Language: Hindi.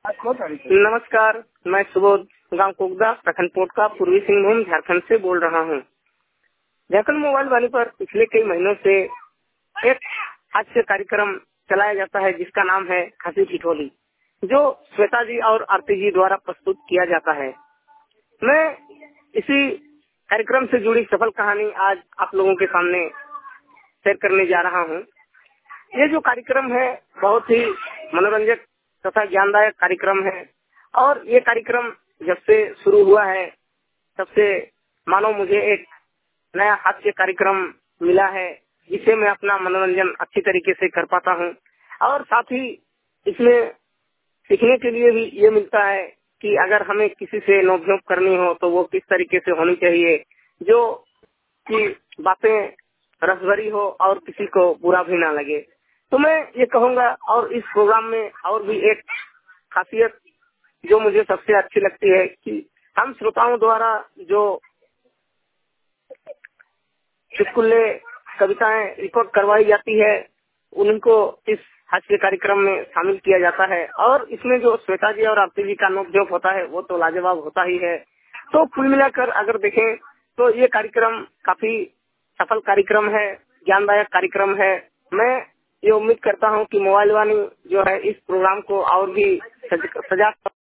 नमस्कार, मैं सुबोध गांव कोगदा प्रखंड पोटका पूर्वी सिंहभूम झारखंड से बोल रहा हूं। झारखंड मोबाइल वाली पर पिछले कई महीनों से एक हास्य कार्यक्रम चलाया जाता है जिसका नाम है हंसी ठिठोली, जो श्वेता जी और आरती जी द्वारा प्रस्तुत किया जाता है। मैं इसी कार्यक्रम से जुड़ी सफल कहानी आज आप लोगों के सामने शेयर करने जा रहा हूं। ये जो कार्यक्रम है बहुत ही मनोरंजक तथा ज्ञानदायक कार्यक्रम है और ये कार्यक्रम जब से शुरू हुआ है तब से मानो मुझे एक नया हास्य कार्यक्रम मिला है जिसे मैं अपना मनोरंजन अच्छी तरीके से कर पाता हूँ और साथ ही इसमें सीखने के लिए भी ये मिलता है कि अगर हमें किसी से नोक-झोंक करनी हो तो वो किस तरीके से होनी चाहिए, जो कि बातें रसभरी हो और किसी को बुरा भी ना लगे। तो मैं ये कहूँगा और इस प्रोग्राम में और भी एक खासियत जो मुझे सबसे अच्छी लगती है कि हम श्रोताओं द्वारा जो चुटकुले कविताएं रिकॉर्ड करवाई जाती है उनको इस हास्य कार्यक्रम में शामिल किया जाता है और इसमें जो श्वेता जी और आरती जी का नोक-झोंक होता है वो तो लाजवाब होता ही है। तो कुल मिलाकर अगर देखें तो ये कार्यक्रम काफी सफल कार्यक्रम है, ज्ञानदायक कार्यक्रम है। मैं ये उम्मीद करता हूँ कि मोबाइल वाणी जो है इस प्रोग्राम को और भी सजा